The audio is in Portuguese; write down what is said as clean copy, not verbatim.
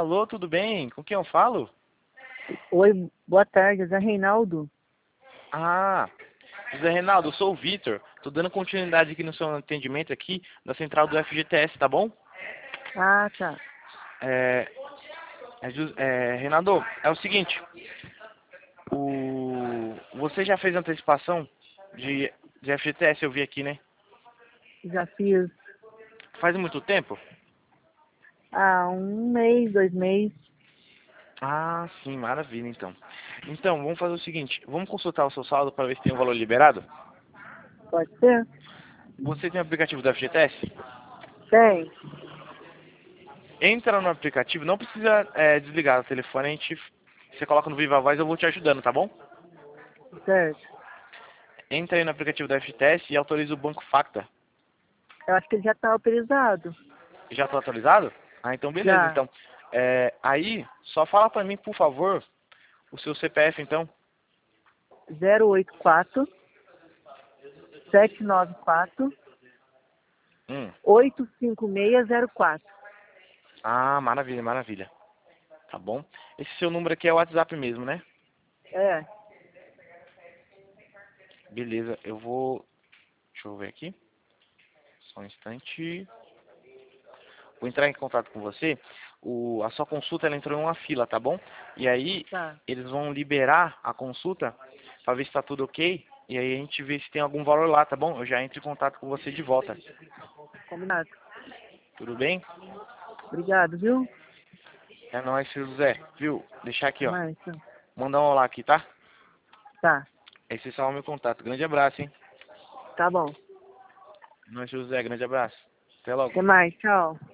Alô, tudo bem? Com quem eu falo? Oi, boa tarde, Zé Reinaldo. Ah, José Reinaldo, eu sou o Vitor. Tô dando continuidade aqui no seu atendimento aqui da central do FGTS, tá bom? Ah, tá. É, Reinaldo, é o seguinte, você já fez antecipação de FGTS, eu vi aqui, né? Já fiz Faz muito tempo? há um mês, 2 meses. Ah, sim, maravilha, então. Então, vamos fazer o seguinte, vamos consultar o seu saldo para ver se tem um valor liberado? Pode ser? Você tem o aplicativo do FGTS? Tem, Entra no aplicativo, não precisa desligar o telefone, você coloca no Viva Voz, eu vou te ajudando, tá bom? certo. Entra aí no aplicativo da FTS e autoriza o Banco Facta. Eu acho que ele já está autorizado. Já está atualizado? Ah, então beleza, Já. então. Aí, só fala pra mim, por favor, o seu CPF, então. 084 794 Hum. 85604. Ah, maravilha, maravilha. Tá bom? Esse seu número aqui é o WhatsApp mesmo, né? É, Beleza, eu vou... Deixa eu ver aqui. Só um instante. Vou entrar em contato com você. A sua consulta ela entrou em uma fila, tá bom? E aí tá. eles vão liberar a consulta para ver se tá tudo ok. E aí a gente vê se tem algum valor lá, tá bom? Eu já entro em contato com você de volta. Combinado. Tudo bem? Obrigado, viu? É nóis, seu José. Viu? Deixar aqui, Até ó. mais. Tchau. Mandar um olá aqui, tá? Tá. Aí você salva meu contato. Grande abraço, hein? Tá bom. É nóis, seu José. Grande abraço. Até logo. Até mais. Tchau.